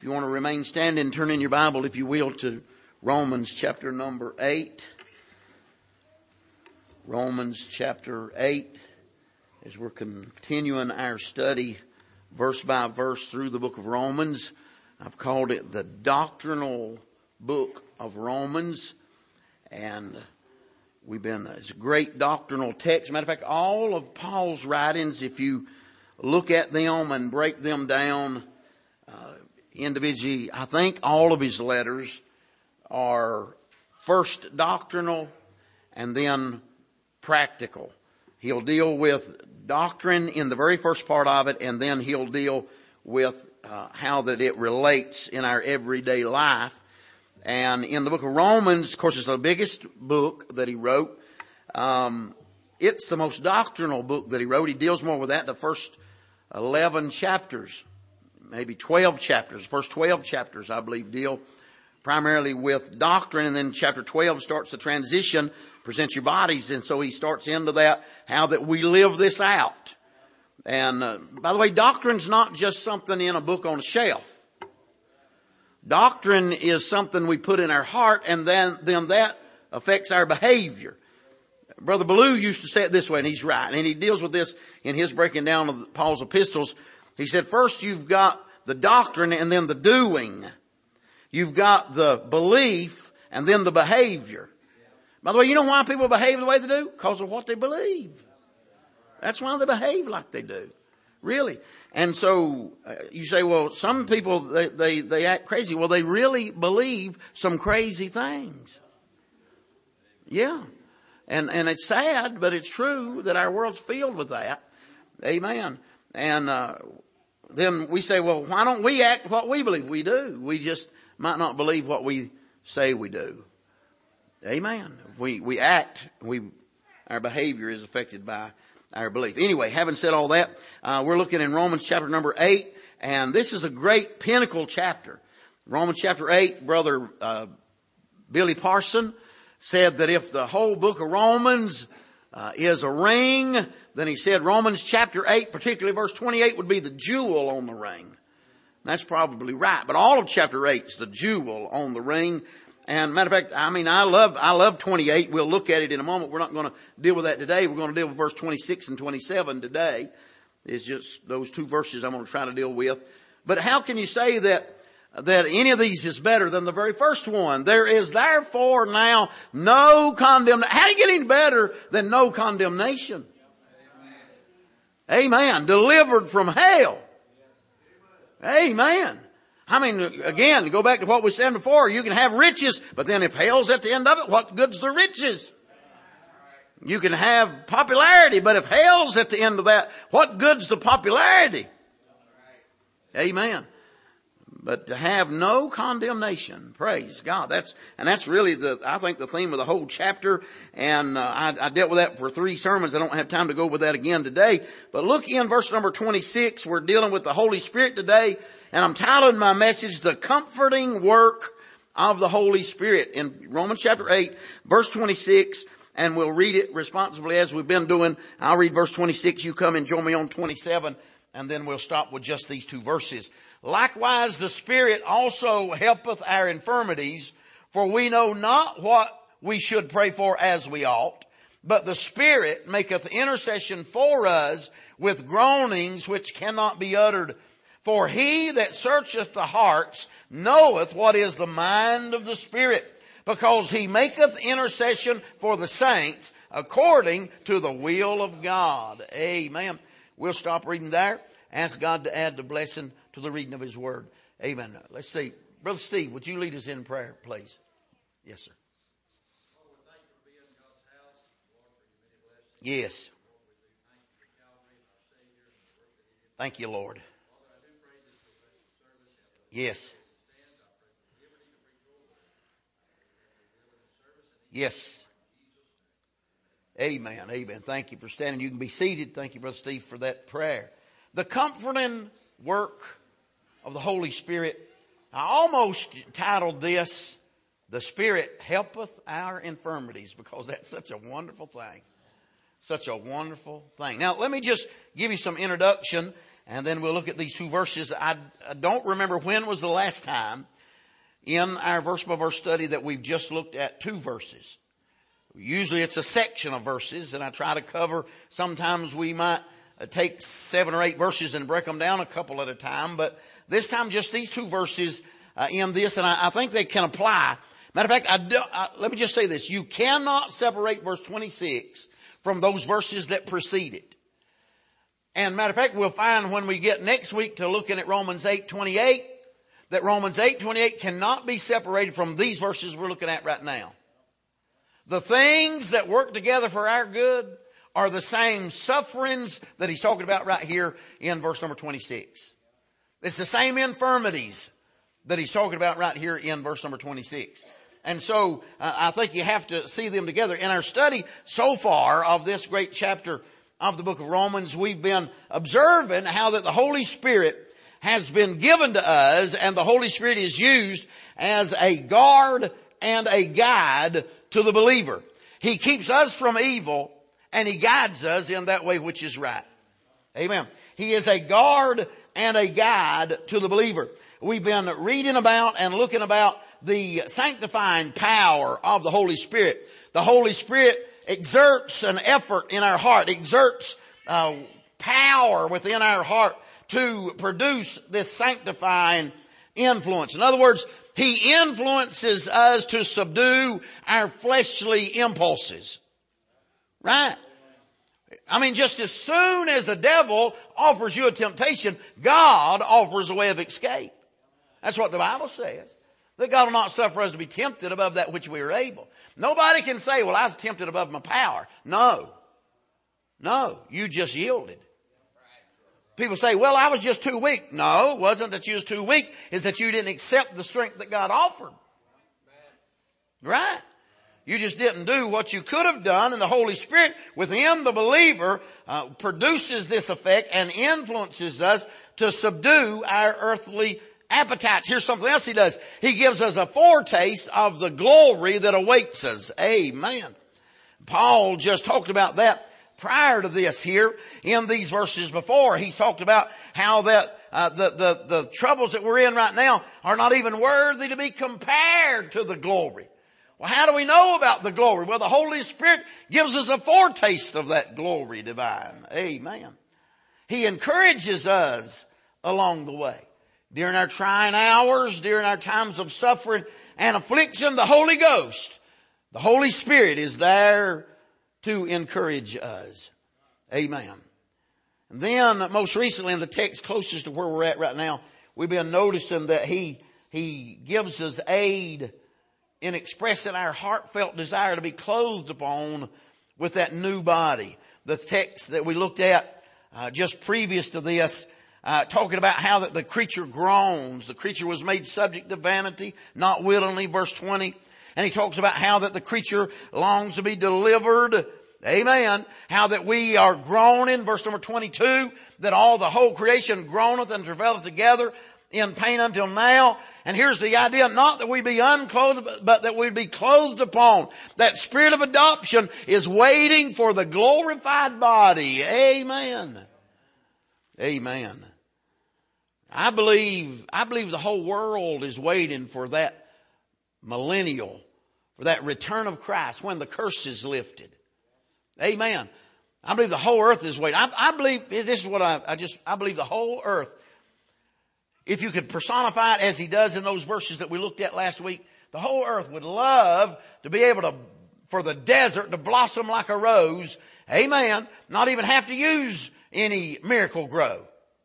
you want to remain standing, turn in your Bible, if you will, to Romans chapter number 8. Romans chapter 8, as we're continuing our study verse by verse through the book of Romans. I've called it the doctrinal book of Romans. And it's a great doctrinal text. Matter of fact, all of Paul's writings, if you look at them and break them down individually, I think all of his letters are first doctrinal and then practical. He'll deal with doctrine in the very first part of it, and then he'll deal with how that it relates in our everyday life. And in the book of Romans, of course, it's the biggest book that he wrote. It's the most doctrinal book that he wrote. He deals more with that. The first 11 chapters, maybe 12 chapters, the first 12 chapters, I believe, deal primarily with doctrine. And then chapter 12 starts the transition, present your bodies. And so he starts into that, how that we live this out. And by the way, doctrine's not just something in a book on a shelf. Doctrine is something we put in our heart, and then that affects our behavior. Brother Ballou used to say it this way, and he's right. And he deals with this in his breaking down of Paul's epistles. He said, first you've got the doctrine and then the doing. You've got the belief and then the behavior. By the way, you know why people behave the way they do? Because of what they believe. That's why they behave like they do. Really. And so you say, well, some people, they act crazy. Well, they really believe some crazy things. Yeah. And it's sad, but it's true that our world's filled with that. Amen. And then we say, well, why don't we act what we believe we do? We just might not believe what we say we do. Amen. If we act, our behavior is affected by our belief. Anyway, having said all that, we're looking in Romans chapter number 8, and this is a great pinnacle chapter. Romans chapter 8, Brother Billy Parson said that if the whole book of Romans is a ring, then he said Romans chapter 8, particularly verse 28, would be the jewel on the ring. That's probably right, but all of chapter 8 is the jewel on the ring. And matter of fact, I love 28. We'll look at it in a moment. We're not going to deal with that today. We're going to deal with verse 26 and 27 today. It's just those two verses I'm going to try to deal with. But how can you say that any of these is better than the very first one? There is therefore now no condemnation. How do you get any better than no condemnation? Amen. Delivered from hell. Amen. I mean, again, to go back to what we said before, you can have riches, but then if hell's at the end of it, what good's the riches? You can have popularity, but if hell's at the end of that, what good's the popularity? Amen. But to have no condemnation, praise God. That's really I think the theme of the whole chapter. And I dealt with that for 3 sermons. I don't have time to go with that again today. But look in verse number 26. We're dealing with the Holy Spirit today. And I'm titling my message, The Comforting Work of the Holy Spirit, in Romans chapter 8, verse 26. And we'll read it responsibly as we've been doing. I'll read verse 26. You come and join me on 27. And then we'll stop with just these 2 verses. Likewise, the Spirit also helpeth our infirmities, for we know not what we should pray for as we ought. But the Spirit maketh intercession for us with groanings which cannot be uttered. For he that searcheth the hearts knoweth what is the mind of the Spirit, because he maketh intercession for the saints according to the will of God. Amen. We'll stop reading there. Ask God to add the blessing to the reading of his word. Amen. Let's see. Brother Steve, would you lead us in prayer, please? Yes, sir. Yes. Thank you, Lord. Yes. Yes. Amen. Amen. Thank you for standing. You can be seated. Thank you, Brother Steve, for that prayer. The comforting work of the Holy Spirit. I almost titled this, The Spirit Helpeth Our Infirmities, because that's such a wonderful thing. Such a wonderful thing. Now, let me just give you some introduction. And then we'll look at these two verses. I don't remember when was the last time in our verse by verse study that we've just looked at two verses. Usually it's a section of verses, and I try to cover, sometimes we might take 7 or 8 verses and break them down a couple at a time, but this time just these two verses in this, and I think they can apply. Matter of fact, let me just say this. You cannot separate verse 26 from those verses that precede it. And matter of fact, we'll find when we get next week to looking at Romans 8:28, that Romans 8:28 cannot be separated from these verses we're looking at right now. The things that work together for our good are the same sufferings that he's talking about right here in verse number 26. It's the same infirmities that he's talking about right here in verse number 26. And so I think you have to see them together. In our study so far of this great chapter of the book of Romans, we've been observing how that the Holy Spirit has been given to us, and the Holy Spirit is used as a guard and a guide to the believer. He keeps us from evil, and he guides us in that way which is right. Amen. He is a guard and a guide to the believer. We've been reading about and looking about the sanctifying power of the Holy Spirit. The Holy Spirit exerts an effort in our heart, exerts power within our heart to produce this sanctifying influence. In other words, he influences us to subdue our fleshly impulses. Right? I mean, just as soon as the devil offers you a temptation, God offers a way of escape. That's what the Bible says. That God will not suffer us to be tempted above that which we are able. Nobody can say, well, I was tempted above my power. No. No, you just yielded. People say, well, I was just too weak. No, it wasn't that you was too weak. It's that you didn't accept the strength that God offered. Right? You just didn't do what you could have done, and the Holy Spirit within the believer produces this effect and influences us to subdue our earthly appetites. Here's something else he does. He gives us a foretaste of the glory that awaits us. Amen. Paul just talked about that prior to this here in these verses before. He's talked about how that the troubles that we're in right now are not even worthy to be compared to the glory. Well, how do we know about the glory? Well, the Holy Spirit gives us a foretaste of that glory divine. Amen. He encourages us along the way. During our trying hours, during our times of suffering and affliction, the Holy Ghost, the Holy Spirit is there to encourage us. Amen. And then most recently in the text closest to where we're at right now, we've been noticing that he gives us aid in expressing our heartfelt desire to be clothed upon with that new body. The text that we looked at just previous to this, talking about how that the creature groans. The creature was made subject to vanity, not willingly, verse 20. And he talks about how that the creature longs to be delivered. Amen. How that we are groaning, verse number 22, that all the whole creation groaneth and travaileth together in pain until now. And here's the idea, not that we be unclothed, but that we be clothed upon. That spirit of adoption is waiting for the glorified body. Amen. Amen. I believe the whole world is waiting for that millennial, for that return of Christ when the curse is lifted. Amen. I believe the whole earth is waiting. I believe, this is what I believe the whole earth, if you could personify it as he does in those verses that we looked at last week, the whole earth would love to be able to, for the desert to blossom like a rose. Amen. Not even have to use any miracle grow.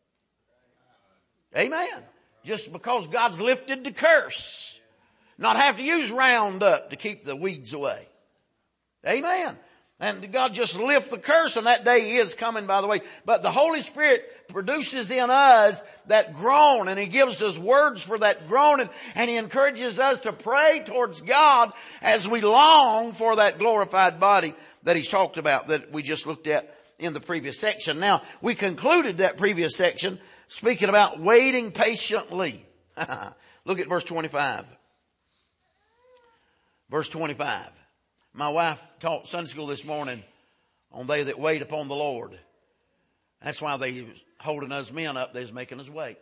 Amen. Just because God's lifted the curse. Not have to use Roundup to keep the weeds away. Amen. And God just lift the curse, and that day is coming, by the way. But the Holy Spirit produces in us that groan, and he gives us words for that groaning, and he encourages us to pray towards God as we long for that glorified body that he's talked about, that we just looked at in the previous section. Now, we concluded that previous section speaking about waiting patiently. Look at verse 25. Verse 25. My wife taught Sunday school this morning on they that wait upon the Lord. That's why they holding us men up. They's making us wait.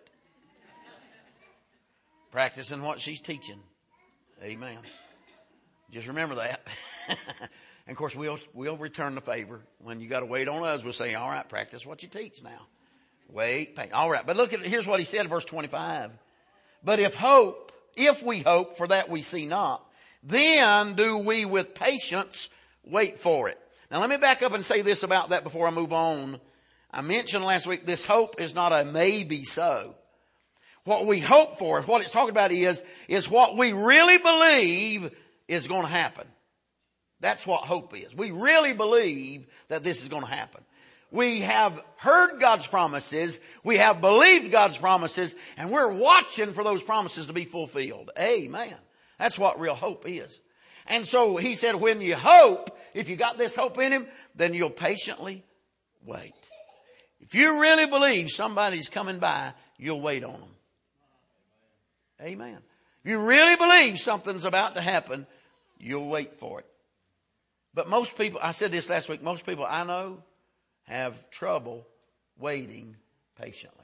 Practicing what she's teaching. Amen. Just remember that. And of course, we'll return the favor. When you got to wait on us, we'll say, all right, practice what you teach now. Wait, pay. All right. But look at, here's what he said in verse 25. But if we hope for that we see not, then do we with patience wait for it. Now let me back up and say this about that before I move on. I mentioned last week, this hope is not a maybe so. What we hope for, what it's talking about is what we really believe is going to happen. That's what hope is. We really believe that this is going to happen. We have heard God's promises. We have believed God's promises, and we're watching for those promises to be fulfilled. Amen. That's what real hope is. And so he said, when you hope, if you got this hope in him, then you'll patiently wait. If you really believe somebody's coming by, you'll wait on them. Amen. If you really believe something's about to happen, you'll wait for it. But most people, I said this last week, most people I know have trouble waiting patiently.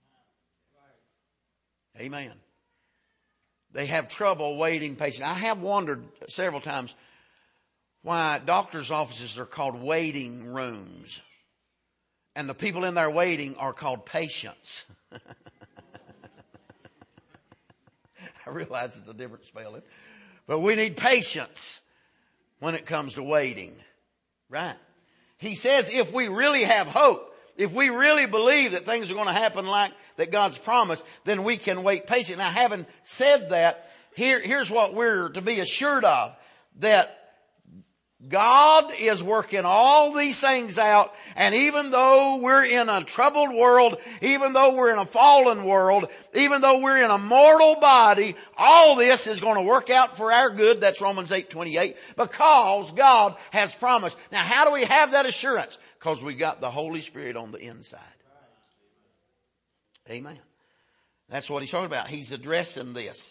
Amen. They have trouble waiting patiently. I have wondered several times why doctors' offices are called waiting rooms. And the people in there waiting are called patients. I realize it's a different spelling. But we need patience when it comes to waiting. Right? He says if we really have hope, if we really believe that things are going to happen like that God's promised, then we can wait patiently. Now, having said that, here's what we're to be assured of. That God is working all these things out, and even though we're in a troubled world, even though we're in a fallen world, even though we're in a mortal body, all this is going to work out for our good. That's Romans 8:28, because God has promised. Now, how do we have that assurance? Because we got the Holy Spirit on the inside. Amen. That's what he's talking about. He's addressing this.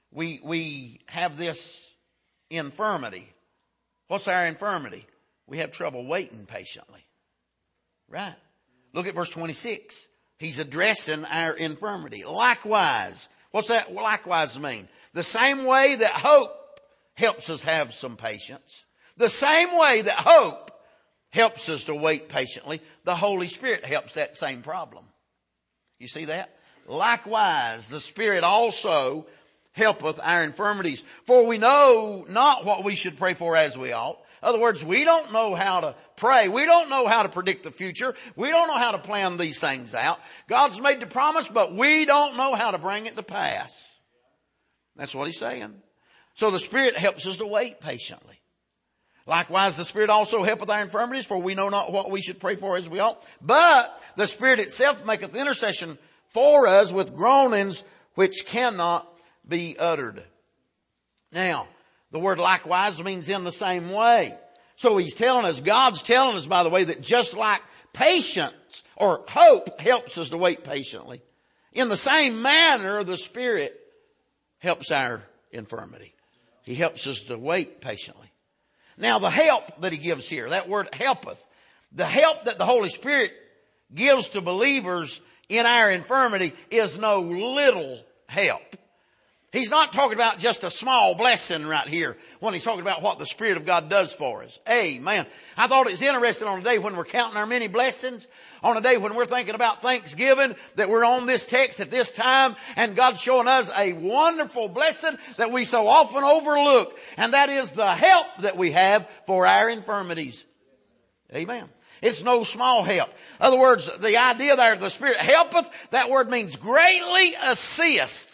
We have this infirmity. What's our infirmity? We have trouble waiting patiently. Right. Look at verse 26. He's addressing our infirmity. Likewise. What's that likewise mean? The same way that hope helps us have some patience. The same way that hope helps us to wait patiently, the Holy Spirit helps that same problem. You see that? Likewise, the Spirit also helpeth our infirmities. For we know not what we should pray for as we ought. In other words, we don't know how to pray. We don't know how to predict the future. We don't know how to plan these things out. God's made the promise, but we don't know how to bring it to pass. That's what he's saying. So the Spirit helps us to wait patiently. Likewise, the Spirit also helpeth our infirmities, for we know not what we should pray for as we ought. But the Spirit itself maketh intercession for us with groanings which cannot be uttered. Now, the word likewise means in the same way. So he's telling us, God's telling us, by the way, that just like patience or hope helps us to wait patiently, in the same manner, the Spirit helps our infirmity. He helps us to wait patiently. Now, the help that he gives here, that word helpeth, the help that the Holy Spirit gives to believers in our infirmity is no little help. He's not talking about just a small blessing right here when he's talking about what the Spirit of God does for us. Amen. I thought it was interesting on a day when we're counting our many blessings, on a day when we're thinking about Thanksgiving, that we're on this text at this time, and God's showing us a wonderful blessing that we so often overlook, and that is the help that we have for our infirmities. Amen. It's no small help. In other words, the idea there, the Spirit helpeth, that word means greatly assists.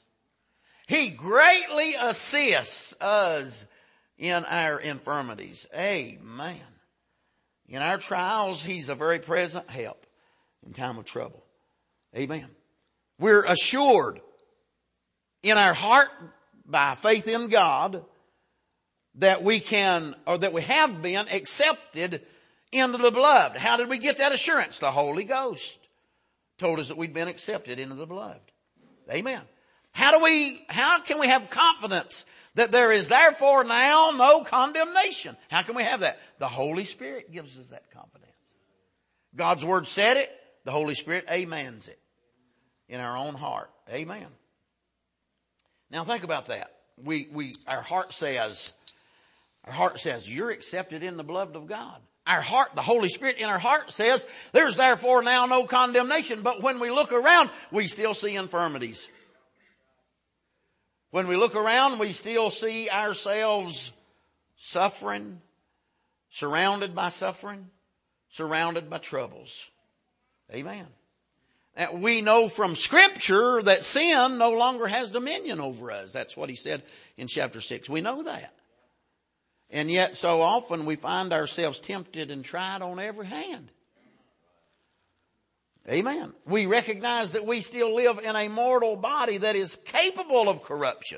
He greatly assists us in our infirmities. Amen. In our trials, he's a very present help in time of trouble. Amen. We're assured in our heart by faith in God that we can, or that we have been accepted into the beloved. How did we get that assurance? The Holy Ghost told us that we'd been accepted into the beloved. Amen. How can we have confidence that there is therefore now no condemnation? How can we have that? The Holy Spirit gives us that confidence. God's Word said it. The Holy Spirit amens it in our own heart. Amen. Now think about that. Our heart says, you're accepted in the beloved of God. Our heart, the Holy Spirit in our heart says, there's therefore now no condemnation. But when we look around, we still see infirmities. When we look around, we still see ourselves suffering, surrounded by suffering, surrounded by troubles. Amen. And we know from Scripture that sin no longer has dominion over us. That's what he said in chapter 6. We know that. And yet so often we find ourselves tempted and tried on every hand. Amen. We recognize that we still live in a mortal body that is capable of corruption.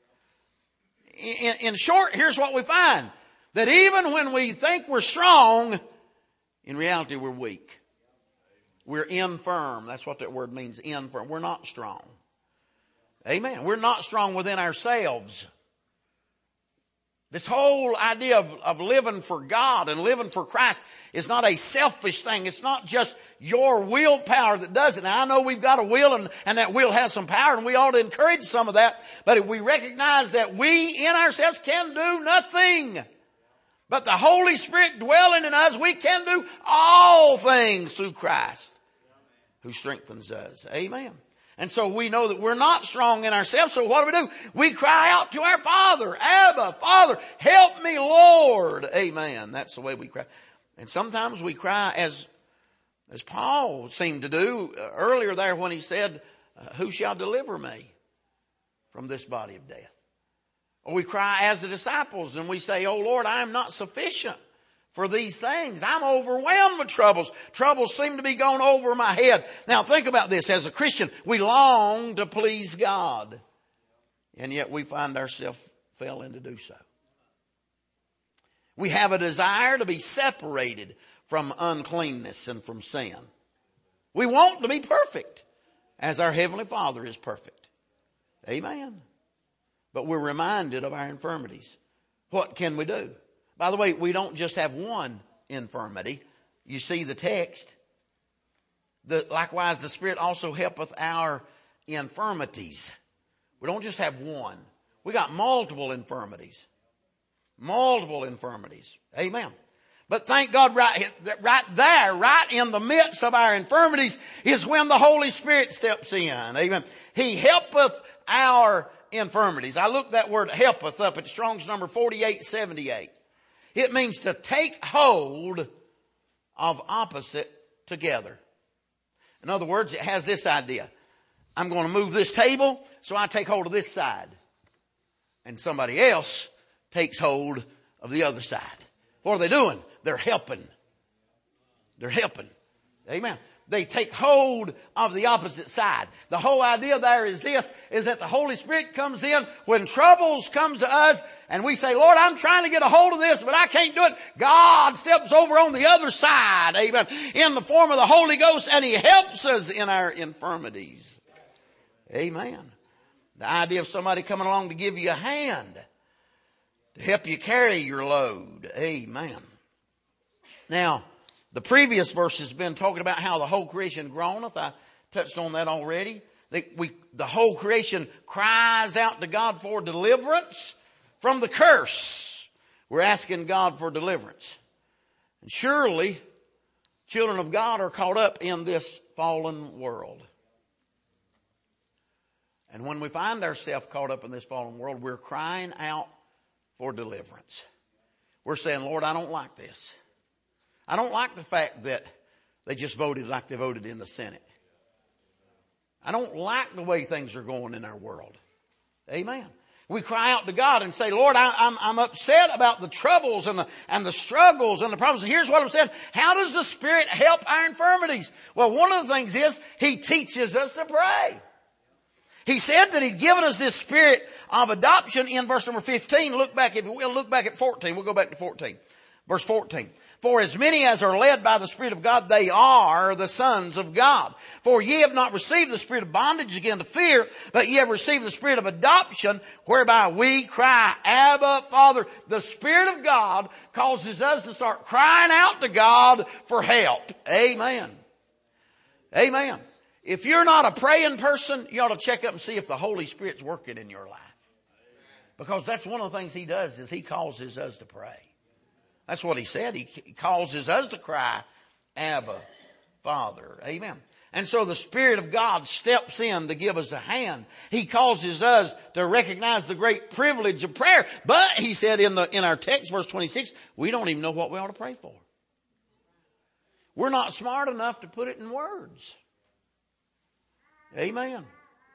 In short, here's what we find. That even when we think we're strong, in reality we're weak. We're infirm. That's what that word means, infirm. We're not strong. Amen. We're not strong within ourselves. This whole idea of living for God and living for Christ is not a selfish thing. It's not just your willpower that does it. Now I know we've got a will and that will has some power and we ought to encourage some of that. But if we recognize that we in ourselves can do nothing, but the Holy Spirit dwelling in us, we can do all things through Christ who strengthens us. Amen. And so we know that we're not strong in ourselves. So what do? We cry out to our Father, Abba, Father, help me, Lord. Amen. That's the way we cry. And sometimes we cry as Paul seemed to do earlier there when he said, who shall deliver me from this body of death? Or we cry as the disciples and we say, oh Lord, I am not sufficient for these things. I'm overwhelmed with troubles. Troubles seem to be going over my head. Now think about this. As a Christian, we long to please God. And yet we find ourselves failing to do so. We have a desire to be separated from uncleanness and from sin. We want to be perfect as our Heavenly Father is perfect. Amen. But we're reminded of our infirmities. What can we do? By the way, we don't just have one infirmity. You see the text. Likewise, the Spirit also helpeth our infirmities. We don't just have one. We got multiple infirmities. Multiple infirmities. Amen. But thank God right there, right in the midst of our infirmities is when the Holy Spirit steps in. Amen. He helpeth our infirmities. I looked that word helpeth up at Strong's number 4878. It means to take hold of opposite together. In other words, it has this idea. I'm going to move this table, so I take hold of this side. And somebody else takes hold of the other side. What are they doing? They're helping. They're helping. Amen. They take hold of the opposite side. The whole idea there is this, is that the Holy Spirit comes in when troubles come to us and we say, Lord, I'm trying to get a hold of this, but I can't do it. God steps over on the other side, amen, in the form of the Holy Ghost, and He helps us in our infirmities. Amen. The idea of somebody coming along to give you a hand, to help you carry your load. Amen. Now, the previous verse has been talking about how the whole creation groaneth. I touched on that already. The whole creation cries out to God for deliverance from the curse. We're asking God for deliverance. And surely, children of God are caught up in this fallen world. And when we find ourselves caught up in this fallen world, we're crying out for deliverance. We're saying, Lord, I don't like this. I don't like the fact that they just voted like they voted in the Senate. I don't like the way things are going in our world. Amen. We cry out to God and say, Lord, I'm upset about the troubles and the struggles and the problems. Here's what I'm saying. How does the Spirit help our infirmities? Well, one of the things is He teaches us to pray. He said that He'd given us this spirit of adoption in verse number 15. Look back, if you will, look back at 14. We'll go back to 14. Verse 14. For as many as are led by the Spirit of God, they are the sons of God. For ye have not received the spirit of bondage again to fear, but ye have received the spirit of adoption, whereby we cry, Abba, Father. The Spirit of God causes us to start crying out to God for help. Amen. Amen. If you're not a praying person, you ought to check up and see if the Holy Spirit's working in your life. Because that's one of the things He does, is He causes us to pray. That's what He said. He causes us to cry, Abba, Father. Amen. And so the Spirit of God steps in to give us a hand. He causes us to recognize the great privilege of prayer. But He said in our text, verse 26, we don't even know what we ought to pray for. We're not smart enough to put it in words. Amen.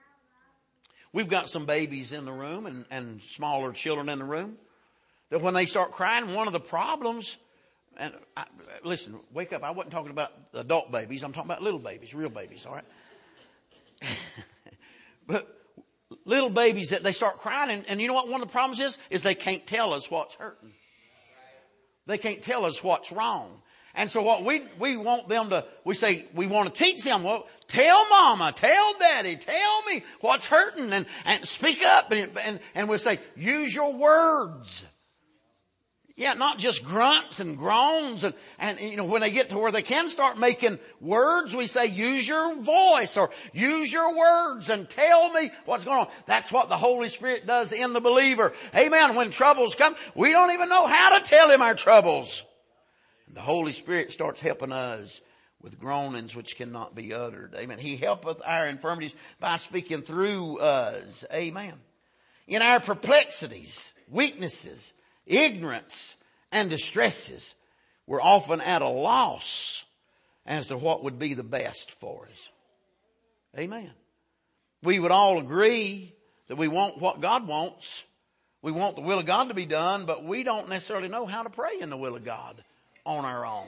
We've got some babies in the room and smaller children in the room, that when they start crying, one of the problems, and listen, wake up, I wasn't talking about adult babies, I'm talking about little babies, real babies, all right? But little babies, that they start crying, and you know what one of the problems is they can't tell us what's hurting. They can't tell us what's wrong. And so what we want them to, we say, we want to teach them, well, tell mama, tell daddy, tell me what's hurting, and speak up, and we'll say, use your words. Yeah, not just grunts and groans and you know, when they get to where they can start making words, we say, use your voice or use your words and tell me what's going on. That's what the Holy Spirit does in the believer. Amen. When troubles come, we don't even know how to tell Him our troubles. And the Holy Spirit starts helping us with groanings which cannot be uttered. Amen. He helpeth our infirmities by speaking through us. Amen. In our perplexities, weaknesses, ignorance, and distresses, we're often at a loss as to what would be the best for us. Amen. We would all agree that we want what God wants. We want the will of God to be done, but we don't necessarily know how to pray in the will of God on our own.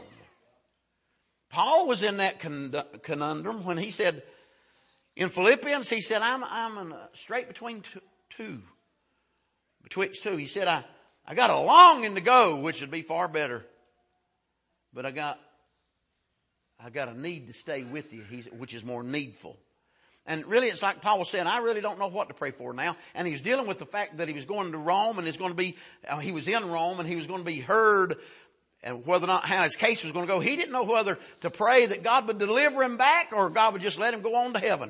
Paul was in that conundrum when he said, in Philippians, he said, I'm straight between two. Betwixt two. He said, I got a longing to go, which would be far better. But I got a need to stay with you, which is more needful. And really, it's like Paul was saying, I really don't know what to pray for now. And he was dealing with the fact that he was going to Rome and he was in Rome and he was going to be heard, and whether or not how his case was going to go. He didn't know whether to pray that God would deliver him back or God would just let him go on to heaven.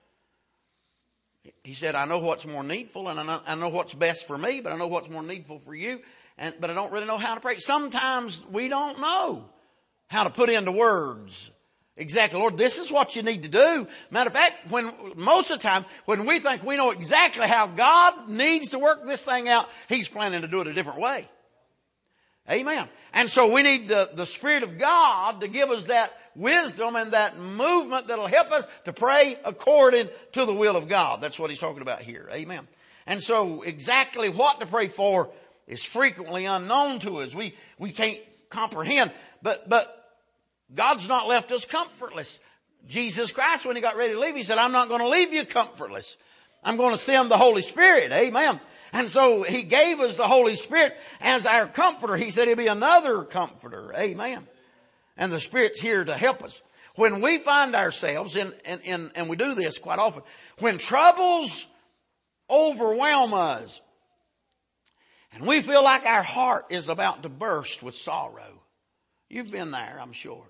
He said, I know what's more needful and I know what's best for me, but I know what's more needful for you. But I don't really know how to pray. Sometimes we don't know how to put into words exactly, Lord, this is what you need to do. Matter of fact, most of the time, when we think we know exactly how God needs to work this thing out, He's planning to do it a different way. Amen. And so we need the Spirit of God to give us that wisdom and that movement that'll help us to pray according to the will of God. That's what he's talking about here. Amen. And so exactly what to pray for is frequently unknown to us. We can't comprehend, but God's not left us comfortless. Jesus Christ, when He got ready to leave, He said, I'm not going to leave you comfortless. I'm going to send the Holy Spirit. Amen. And so He gave us the Holy Spirit as our comforter. He said He'll be another comforter. Amen. And the Spirit's here to help us. When we find ourselves and we do this quite often, when troubles overwhelm us and we feel like our heart is about to burst with sorrow. You've been there, I'm sure.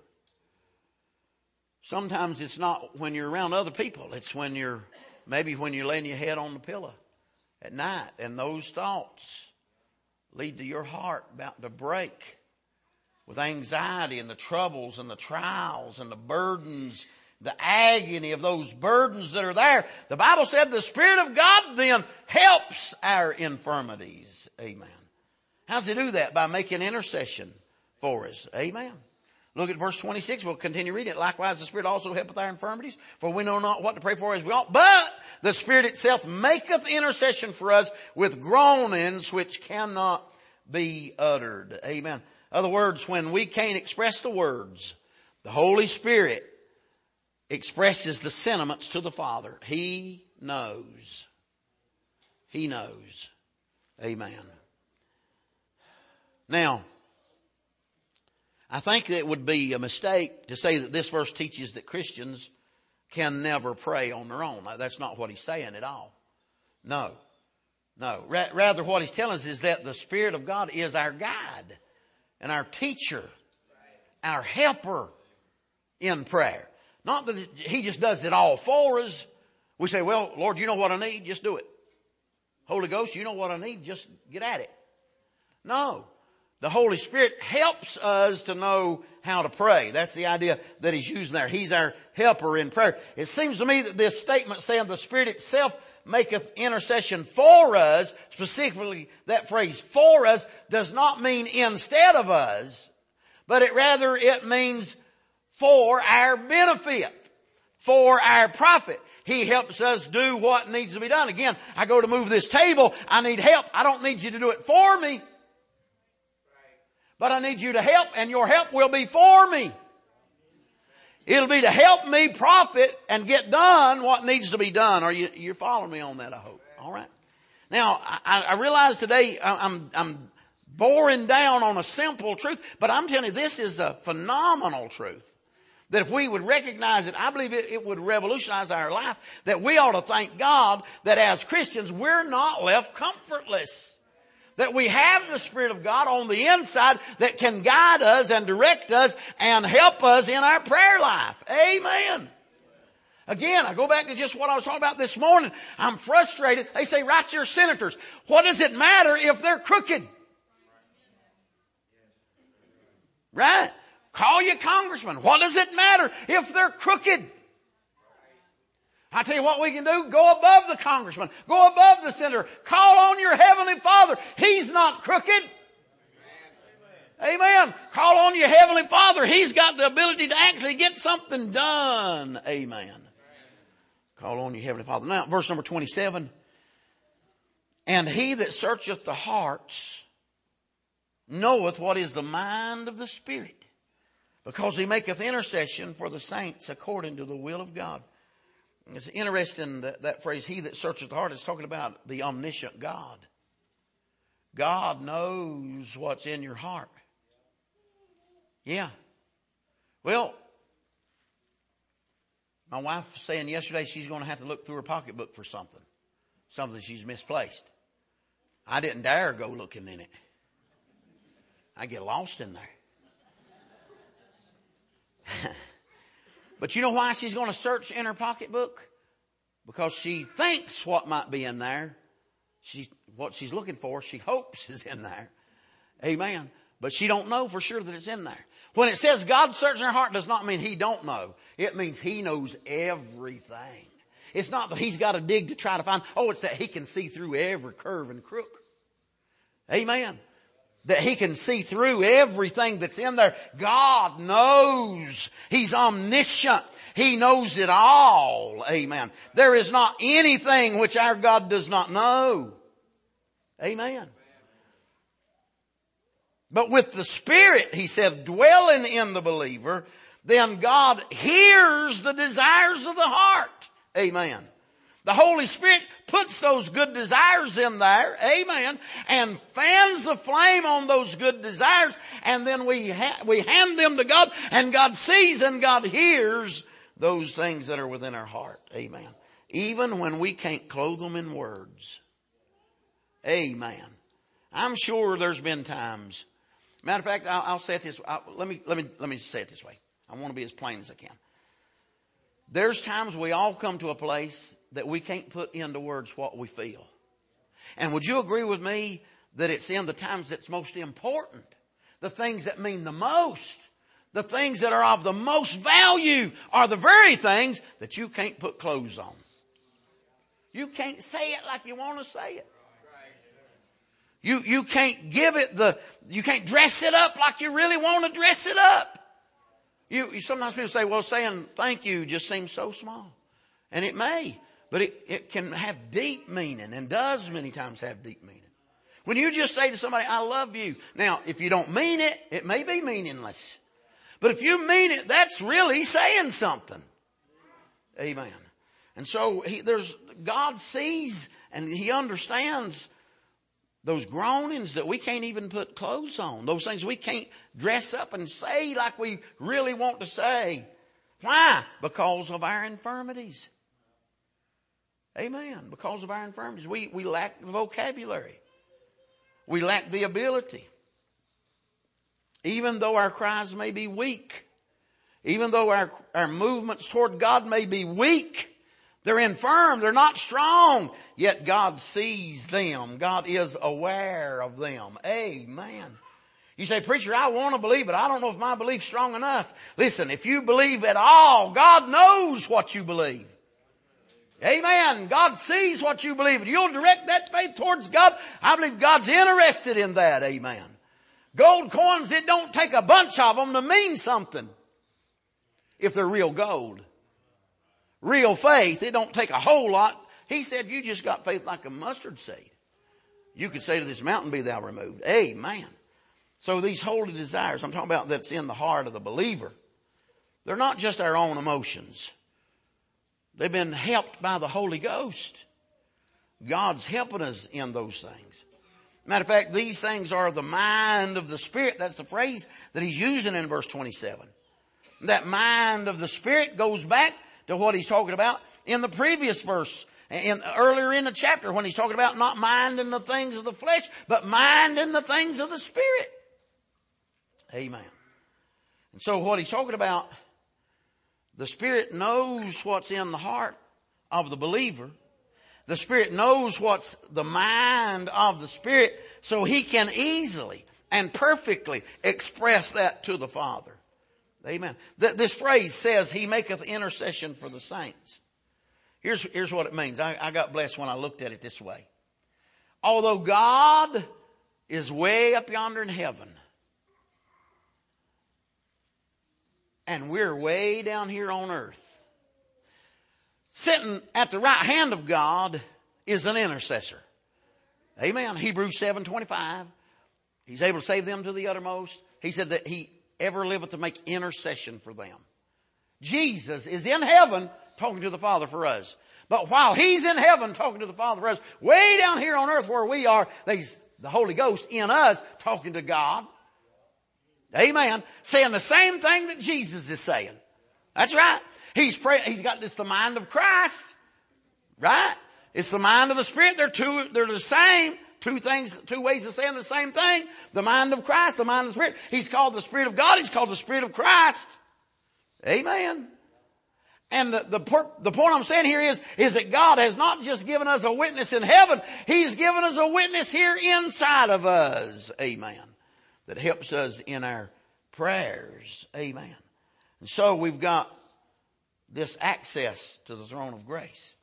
Sometimes it's not when you're around other people. It's when you're laying your head on the pillow at night and those thoughts lead to your heart about to break with anxiety and the troubles and the trials and the burdens, the agony of those burdens that are there. The Bible said the Spirit of God then helps our infirmities. Amen. How does He do that? By making intercession for us. Amen. Look at verse 26. We'll continue reading it. Likewise, the Spirit also helpeth our infirmities, for we know not what to pray for as we ought. But the Spirit itself maketh intercession for us with groanings which cannot be uttered. Amen. In other words, when we can't express the words, the Holy Spirit expresses the sentiments to the Father. He knows. He knows. Amen. Now, I think it would be a mistake to say that this verse teaches that Christians can never pray on their own. That's not what he's saying at all. No. Rather what he's telling us is that the Spirit of God is our guide and our teacher, our helper in prayer. Not that he just does it all for us. We say, well, Lord, you know what I need? Just do it. Holy Ghost, you know what I need? Just get at it. No. The Holy Spirit helps us to know how to pray. That's the idea that he's using there. He's our helper in prayer. It seems to me that this statement saying the Spirit itself maketh intercession for us, specifically that phrase for us, does not mean instead of us, but it means for our benefit, for our profit. He helps us do what needs to be done. Again, I go to move this table. I need help. I don't need you to do it for me. But I need you to help, and your help will be for me. It'll be to help me profit and get done what needs to be done. You're following me on that, I hope. All right. Now, I realize today I'm boring down on a simple truth, but I'm telling you, this is a phenomenal truth. That if we would recognize it, I believe it would revolutionize our life. That we ought to thank God that as Christians, we're not left comfortless. That we have the Spirit of God on the inside that can guide us and direct us and help us in our prayer life. Amen. Again, I go back to just what I was talking about this morning. I'm frustrated. They say, write your senators. What does it matter if they're crooked? Right? Call your congressman. What does it matter if they're crooked? I tell you what we can do. Go above the congressman. Go above the senator. Call on your heavenly Father. He's not crooked. Amen. Call on your heavenly Father. He's got the ability to actually get something done. Amen. Call on your heavenly Father. Now, verse number 27. And he that searcheth the hearts knoweth what is the mind of the Spirit, because he maketh intercession for the saints according to the will of God. It's interesting that phrase, he that searcheth the heart, is talking about the omniscient God. God knows what's in your heart. Yeah. Well, my wife was saying yesterday she's going to have to look through her pocketbook for something she's misplaced. I didn't dare go looking in it. I get lost in there. But you know why she's going to search in her pocketbook? Because she thinks what might be in there. What she's looking for, she hopes is in there. Amen. But she don't know for sure that it's in there. When it says God searching her heart, does not mean he don't know. It means he knows everything. It's not that he's got to dig to try to find. It's that he can see through every curve and crook. Amen. That he can see through everything that's in there. God knows. He's omniscient. He knows it all. Amen. There is not anything which our God does not know. Amen. But with the Spirit, he said, dwelling in the believer, then God hears the desires of the heart. Amen. The Holy Spirit puts those good desires in there, amen, and fans the flame on those good desires, and then we hand them to God, and God sees and God hears those things that are within our heart, amen. Even when we can't clothe them in words, amen. I'm sure there's been times. Matter of fact, I'll say it this way. Let me say it this way. I want to be as plain as I can. There's times we all come to a place that we can't put into words what we feel. And would you agree with me that it's in the times that's most important, the things that mean the most, the things that are of the most value are the very things that you can't put clothes on. You can't say it like you want to say it. You can't give it you can't dress it up like you really want to dress it up. You sometimes people say, well, saying thank you just seems so small. And it may, but it can have deep meaning, and does many times have deep meaning. When you just say to somebody, I love you. Now, if you don't mean it, it may be meaningless. But if you mean it, that's really saying something. Amen. And so God sees and he understands those groanings that we can't even put clothes on. Those things we can't dress up and say like we really want to say. Why? Because of our infirmities. Amen. Because of our infirmities. We lack the vocabulary. We lack the ability. Even though our cries may be weak, even though our movements toward God may be weak, they're infirm, they're not strong, yet God sees them. God is aware of them. Amen. You say, preacher, I want to believe, but I don't know if my belief's strong enough. Listen, if you believe at all, God knows what you believe. Amen. God sees what you believe. If you'll direct that faith towards God, I believe God's interested in that. Amen. Gold coins, it don't take a bunch of them to mean something if they're real gold. Real faith, it don't take a whole lot. He said, you just got faith like a mustard seed. You could say to this mountain, be thou removed. Amen. So these holy desires, I'm talking about that's in the heart of the believer. They're not just our own emotions. They've been helped by the Holy Ghost. God's helping us in those things. Matter of fact, these things are the mind of the Spirit. That's the phrase that he's using in verse 27. That mind of the Spirit goes back to what he's talking about in the previous verse, earlier in the chapter when he's talking about not minding the things of the flesh, but minding the things of the Spirit. Amen. And so what he's talking about, the Spirit knows what's in the heart of the believer. The Spirit knows what's the mind of the Spirit, so he can easily and perfectly express that to the Father. Amen. This phrase says, he maketh intercession for the saints. Here's what it means. I got blessed when I looked at it this way. Although God is way up yonder in heaven, and we're way down here on earth, sitting at the right hand of God is an intercessor. Amen. Hebrews 7:25. He's able to save them to the uttermost. He said that he ever liveth to make intercession for them. Jesus is in heaven talking to the Father for us. But while he's in heaven talking to the Father for us, way down here on earth where we are, there's the Holy Ghost in us talking to God. Amen. Saying the same thing that Jesus is saying. That's right. He's got this, the mind of Christ. Right? It's the mind of the Spirit. They're the same. Two ways of saying the same thing. The mind of Christ, the mind of the Spirit. He's called the Spirit of God. He's called the Spirit of Christ. Amen. And the point I'm saying here is that God has not just given us a witness in heaven. He's given us a witness here inside of us. Amen. That helps us in our prayers. Amen. And so we've got this access to the throne of grace.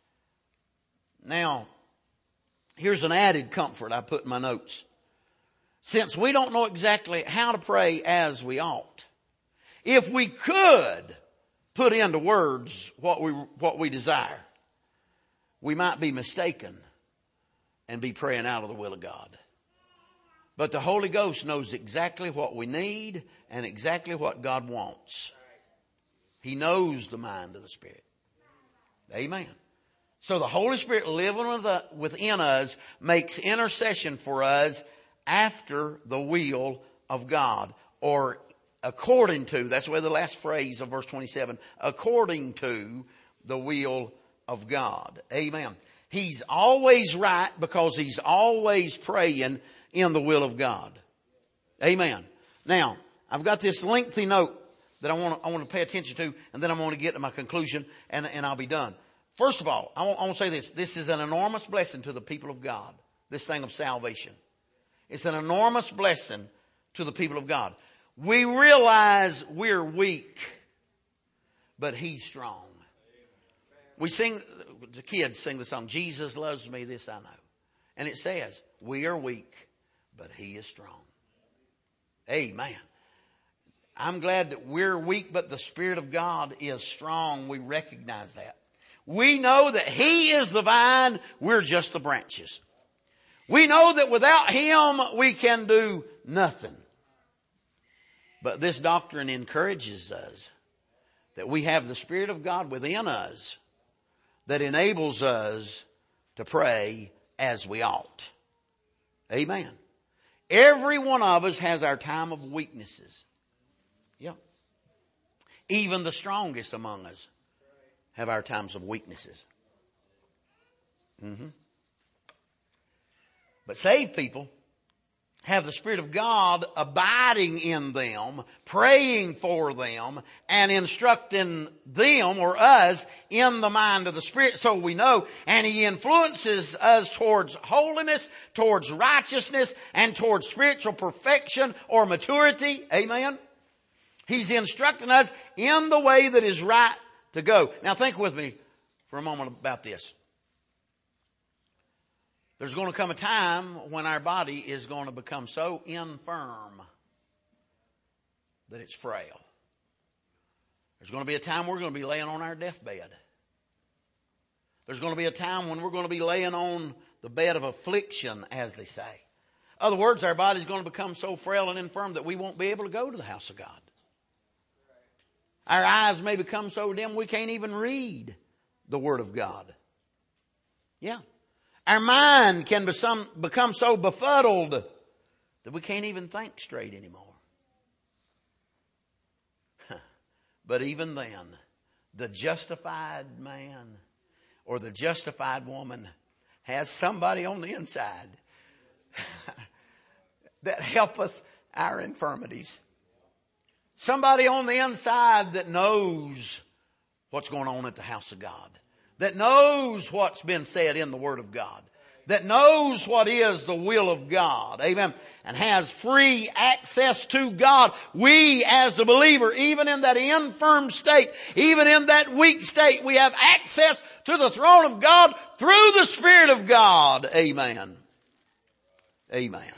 Now, here's an added comfort I put in my notes. Since we don't know exactly how to pray as we ought, if we could put into words what we desire, we might be mistaken and be praying out of the will of God. But the Holy Ghost knows exactly what we need and exactly what God wants. He knows the mind of the Spirit. Amen. So the Holy Spirit living within us makes intercession for us after the will of God, or according to, that's where the last phrase of verse 27, according to the will of God. Amen. He's always right because he's always praying in the will of God. Amen. Now, I've got this lengthy note that I want to pay attention to, and then I'm going to get to my conclusion, and I'll be done. First of all, I want to say this. This is an enormous blessing to the people of God, this thing of salvation. It's an enormous blessing to the people of God. We realize we're weak, but he's strong. We sing, the kids sing the song, Jesus loves me, this I know. And it says, we are weak, but he is strong. Amen. I'm glad that we're weak, but the Spirit of God is strong. We recognize that. We know that he is the vine, we're just the branches. We know that without him we can do nothing. But this doctrine encourages us that we have the Spirit of God within us that enables us to pray as we ought. Amen. Every one of us has our time of weaknesses. Yeah. Even the strongest among us have our times of weaknesses. But saved people have the Spirit of God abiding in them, praying for them, and instructing them or us in the mind of the Spirit, so we know. And He influences us towards holiness, towards righteousness, and towards spiritual perfection or maturity. Amen. He's instructing us in the way that is right to go. Now think with me for a moment about this. There's going to come a time when our body is going to become so infirm that it's frail. There's going to be a time we're going to be laying on our deathbed. There's going to be a time when we're going to be laying on the bed of affliction, as they say. In other words, our body's going to become so frail and infirm that we won't be able to go to the house of God. Our eyes may become so dim we can't even read the Word of God. Yeah. Our mind can become so befuddled that we can't even think straight anymore. But even then, the justified man or the justified woman has somebody on the inside that helpeth our infirmities. Somebody on the inside that knows what's going on at the house of God. That knows what's been said in the Word of God. That knows what is the will of God. Amen. And has free access to God. We as the believer, even in that infirm state, even in that weak state, we have access to the throne of God through the Spirit of God. Amen. Amen.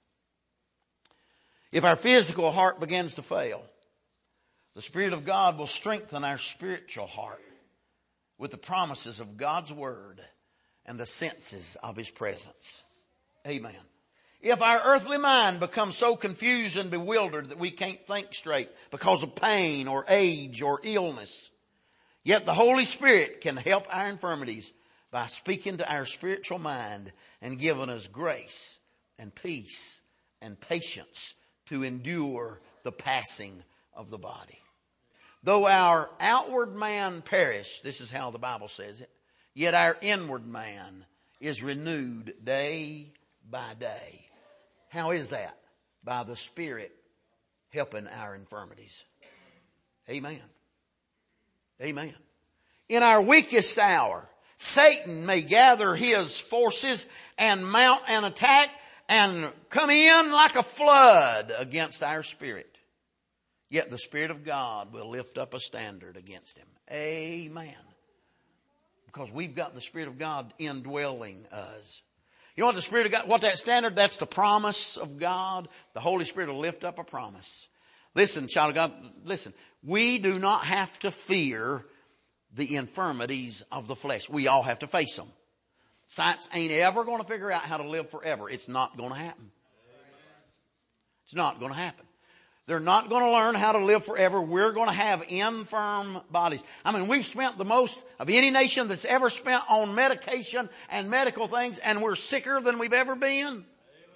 If our physical heart begins to fail, the Spirit of God will strengthen our spiritual heart with the promises of God's Word and the senses of His presence. Amen. If our earthly mind becomes so confused and bewildered that we can't think straight because of pain or age or illness, yet the Holy Spirit can help our infirmities by speaking to our spiritual mind and giving us grace and peace and patience to endure the passing of the body. Though our outward man perish, this is how the Bible says it, yet our inward man is renewed day by day. How is that? By the Spirit helping our infirmities. Amen. Amen. In our weakest hour, Satan may gather his forces and mount an attack and come in like a flood against our spirit. Yet the Spirit of God will lift up a standard against him. Amen. Because we've got the Spirit of God indwelling us. You know what the Spirit of God, what that standard, that's the promise of God. The Holy Spirit will lift up a promise. Listen, child of God, listen. We do not have to fear the infirmities of the flesh. We all have to face them. Science ain't ever going to figure out how to live forever. It's not going to happen. It's not going to happen. They're not going to learn how to live forever. We're going to have infirm bodies. I mean, we've spent the most of any nation that's ever spent on medication and medical things, and we're sicker than we've ever been.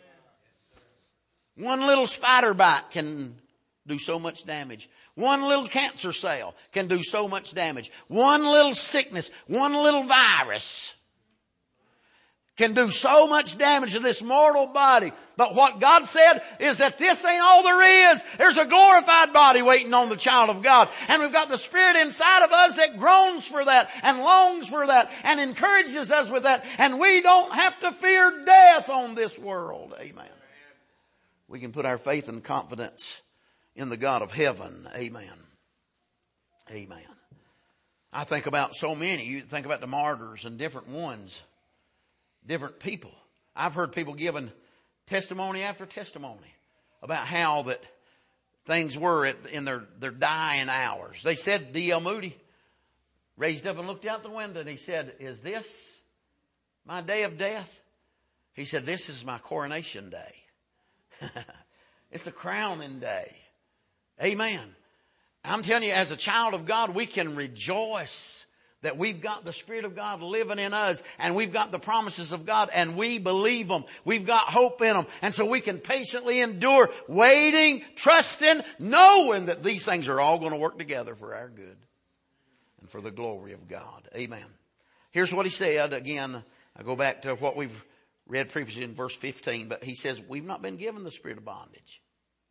One little spider bite can do so much damage. One little cancer cell can do so much damage. One little sickness, one little virus can do so much damage to this mortal body. But what God said is that this ain't all there is. There's a glorified body waiting on the child of God. And we've got the Spirit inside of us that groans for that and longs for that and encourages us with that. And we don't have to fear death on this world. Amen. We can put our faith and confidence in the God of heaven. Amen. Amen. I think about so many. You think about the martyrs and different ones. Different people. I've heard people giving testimony after testimony about how that things were in their dying hours. They said D.L. Moody raised up and looked out the window and he said, "Is this my day of death?" He said, "This is my coronation day." It's a crowning day. Amen. I'm telling you, as a child of God, we can rejoice That we've got the Spirit of God living in us, and we've got the promises of God, and we believe them. We've got hope in them. And so we can patiently endure, waiting, trusting, knowing that these things are all going to work together for our good and for the glory of God. Amen. Here's what he said. Again, I go back to what we've read previously in verse 15, but he says, we've not been given the spirit of bondage.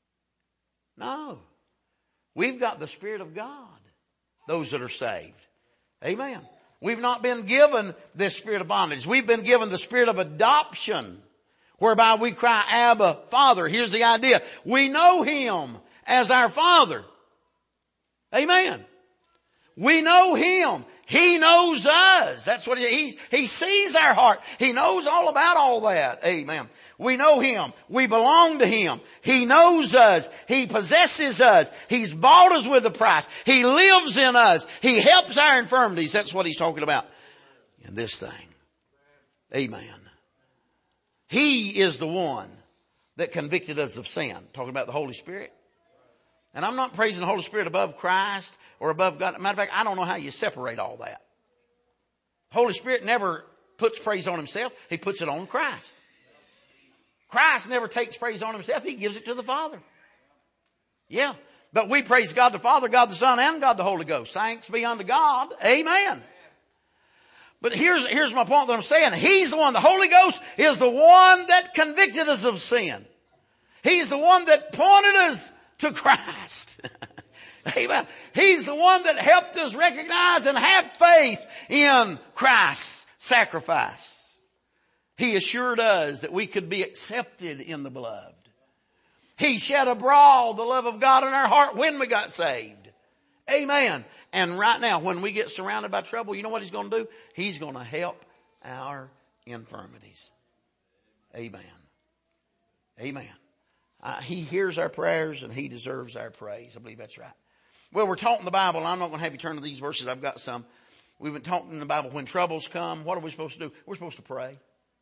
No. We've got the Spirit of God, those that are saved. Amen. We've not been given this spirit of bondage. We've been given the spirit of adoption, whereby we cry, Abba, Father. Here's the idea. We know Him as our Father. Amen. We know Him. He knows us. That's what He sees our heart. He knows all about all that. Amen. We know Him. We belong to Him. He knows us. He possesses us. He's bought us with a price. He lives in us. He helps our infirmities. That's what He's talking about in this thing. Amen. He is the one that convicted us of sin. Talking about the Holy Spirit. And I'm not praising the Holy Spirit above Christ or above God. Matter of fact, I don't know how you separate all that. Holy Spirit never puts praise on Himself. He puts it on Christ. Christ never takes praise on Himself. He gives it to the Father. Yeah. But we praise God the Father, God the Son, and God the Holy Ghost. Thanks be unto God. Amen. But here's my point that I'm saying. He's the one, the Holy Ghost is the one that convicted us of sin. He's the one that pointed us to Christ. Amen. He's the one that helped us recognize and have faith in Christ's sacrifice. He assured us that we could be accepted in the beloved. He shed abroad the love of God in our heart when we got saved. Amen. And right now, when we get surrounded by trouble, you know what He's going to do? He's going to help our infirmities. Amen. Amen. He hears our prayers and He deserves our praise. I believe that's right. Well, we're taught in the Bible, and I'm not going to have you turn to these verses. I've got some. We've been taught in the Bible, when troubles come, what are we supposed to do? We're supposed to pray.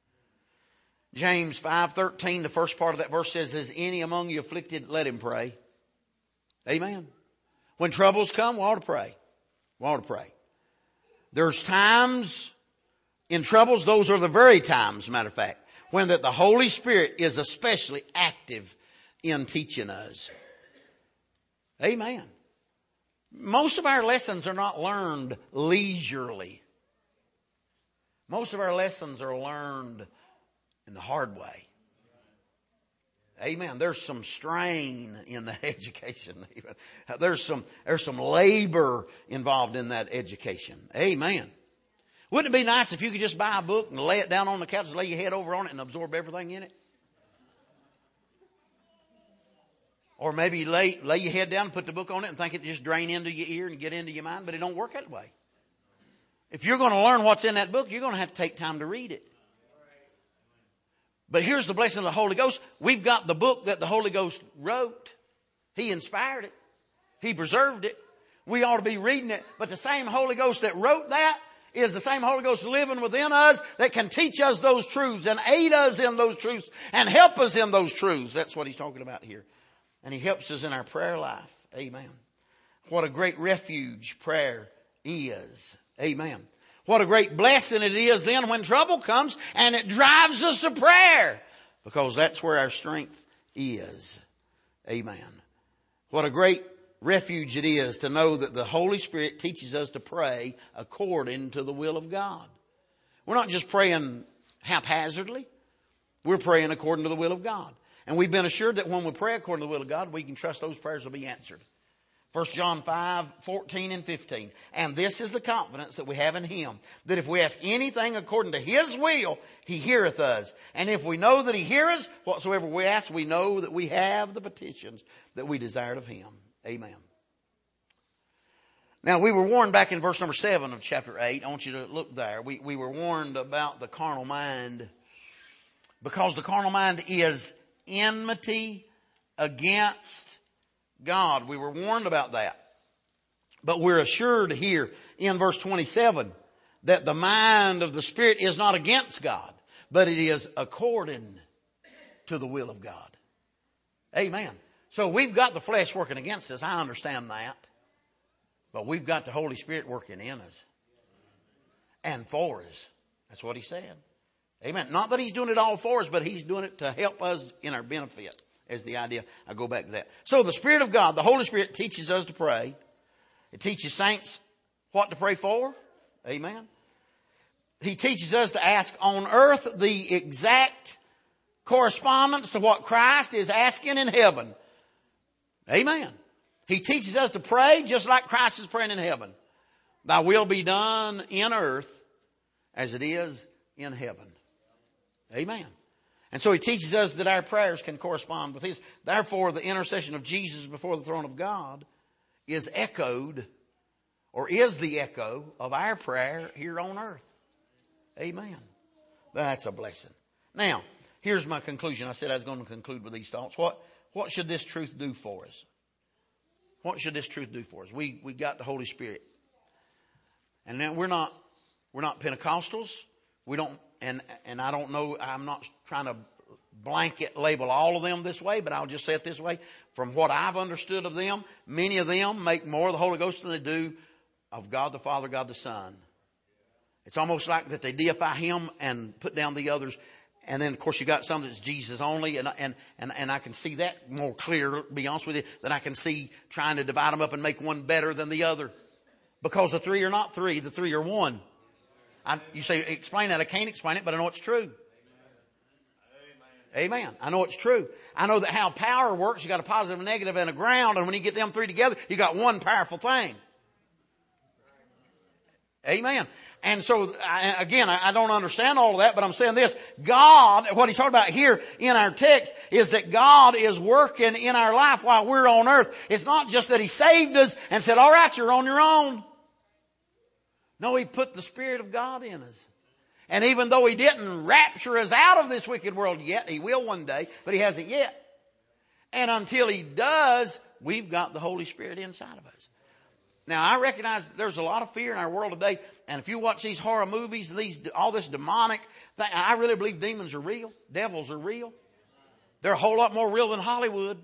James 5:13, the first part of that verse says, is any among you afflicted? Let him pray. Amen. When troubles come, we ought to pray. We ought to pray. There's times in troubles, those are the very times, matter of fact, when that the Holy Spirit is especially active in teaching us. Amen. Most of our lessons are not learned leisurely. Most of our lessons are learned in the hard way. Amen. There's some strain in the education. There's some labor involved in that education. Amen. Wouldn't it be nice if you could just buy a book and lay it down on the couch and lay your head over on it and absorb everything in it? Or maybe you lay your head down and put the book on it and think it just drain into your ear and get into your mind, but it don't work that way. If you're going to learn what's in that book, you're going to have to take time to read it. But here's the blessing of the Holy Ghost. We've got the book that the Holy Ghost wrote. He inspired it. He preserved it. We ought to be reading it. But the same Holy Ghost that wrote that is the same Holy Ghost living within us that can teach us those truths and aid us in those truths and help us in those truths. That's what He's talking about here. And He helps us in our prayer life. Amen. What a great refuge prayer is. Amen. What a great blessing it is then when trouble comes and it drives us to prayer, because that's where our strength is. Amen. What a great refuge it is to know that the Holy Spirit teaches us to pray according to the will of God. We're not just praying haphazardly. We're praying according to the will of God. And we've been assured that when we pray according to the will of God, we can trust those prayers will be answered. 1 John 5:14 and 15. And this is the confidence that we have in Him, that if we ask anything according to His will, He heareth us. And if we know that He heareth us, whatsoever we ask, we know that we have the petitions that we desired of Him. Amen. Now, we were warned back in verse number 7 of chapter 8. I want you to look there. We were warned about the carnal mind, because the carnal mind is enmity against God. We were warned about that. But we're assured here in verse 27 that the mind of the Spirit is not against God, but it is according to the will of God. Amen. So we've got the flesh working against us. I understand that. But we've got the Holy Spirit working in us. and for us. That's what he said. Amen. Not that he's doing it all for us, but he's doing it to help us in our benefit, is the idea. I go back to that. So the Spirit of God, the Holy Spirit, teaches us to pray. It teaches saints what to pray for. Amen. He teaches us to ask on earth the exact correspondence to what Christ is asking in heaven. Amen. He teaches us to pray just like Christ is praying in heaven. Thy will be done in earth as it is in heaven. Amen. And so he teaches us that our prayers can correspond with his. Therefore, the intercession of Jesus before the throne of God is echoed, or is the echo of our prayer here on earth. Amen. That's a blessing. Now, here's my conclusion. I said I was going to conclude with these thoughts. What should this truth do for us? What should this truth do for us? We got the Holy Spirit. And then we're not Pentecostals. We don't, and I don't know, I'm not trying to blanket label all of them this way, but I'll just say it this way. From what I've understood of them, many of them make more of the Holy Ghost than they do of God the Father, God the Son. It's almost like that they deify him and put down the others. And then, of course, you got some that's Jesus only, and I can see that more clear, to be honest with you, than I can see trying to divide them up and make one better than the other. Because the three are not three, the three are one. You say, explain that. I can't explain it, but I know it's true. Amen. I know it's true. I know that how power works, you got a positive, a negative, and a ground, and when you get them three together, you got one powerful thing. Amen. And so, again, I don't understand all of that, but I'm saying this. God, what he's talking about here in our text is that God is working in our life while we're on earth. It's not just that he saved us and said, all right, you're on your own. No, he put the Spirit of God in us. And even though he didn't rapture us out of this wicked world yet, he will one day, but he hasn't yet. And until he does, we've got the Holy Spirit inside of us. Now, I recognize there's a lot of fear in our world today. And if you watch these horror movies, all this demonic thing, I really believe demons are real. Devils are real. They're a whole lot more real than Hollywood.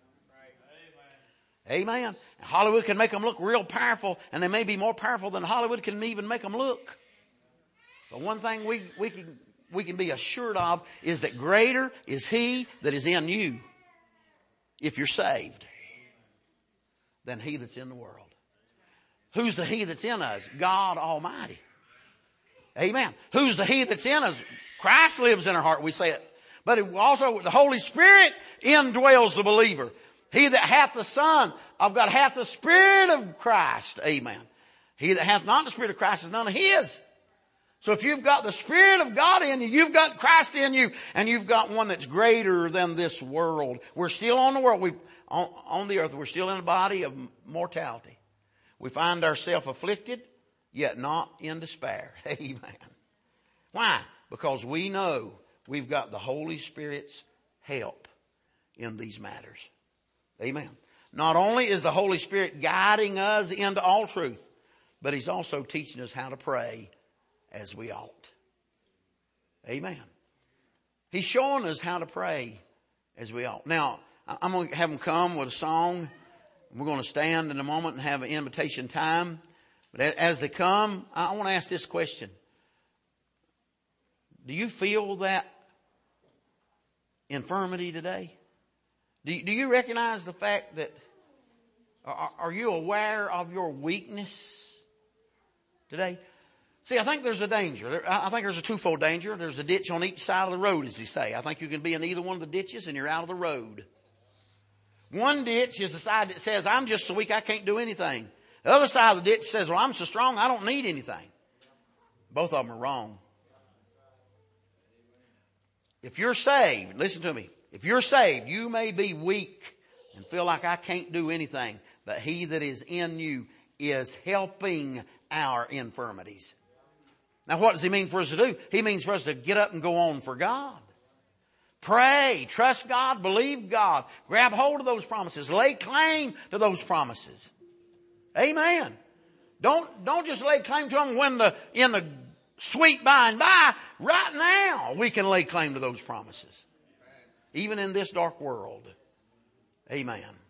Amen. Hollywood can make them look real powerful, and they may be more powerful than Hollywood can even make them look. But one thing we can be assured of is that greater is he that is in you, if you're saved, than he that's in the world. Who's the he that's in us? God Almighty. Amen. Who's the he that's in us? Christ lives in our heart, we say it. But it also, the Holy Spirit indwells the believer. He that hath the Son of God hath the Spirit of Christ. Amen. He that hath not the Spirit of Christ is none of his. So if you've got the Spirit of God in you, you've got Christ in you, and you've got one that's greater than this world. We're still on the world. On the earth, we're still in a body of mortality. We find ourselves afflicted, yet not in despair. Amen. Why? Because we know we've got the Holy Spirit's help in these matters. Amen. Not only is the Holy Spirit guiding us into all truth, but he's also teaching us how to pray as we ought. Amen. He's showing us how to pray as we ought. Now, I'm going to have them come with a song. We're going to stand in a moment and have an invitation time. But as they come, I want to ask this question. Do you feel that infirmity today? Do you recognize the fact that, are you aware of your weakness today? See, I think there's a danger. I think there's a twofold danger. There's a ditch on each side of the road, as they say. I think you can be in either one of the ditches and you're out of the road. One ditch is the side that says, I'm just so weak I can't do anything. The other side of the ditch says, well, I'm so strong I don't need anything. Both of them are wrong. If you're saved, listen to me. If you're saved, you may be weak and feel like I can't do anything. But he that is in you is helping our infirmities. Now what does he mean for us to do? He means for us to get up and go on for God. Pray, trust God, believe God, grab hold of those promises, lay claim to those promises. Amen. Don't just lay claim to them in the sweet by and by. Right now we can lay claim to those promises. Even in this dark world. Amen.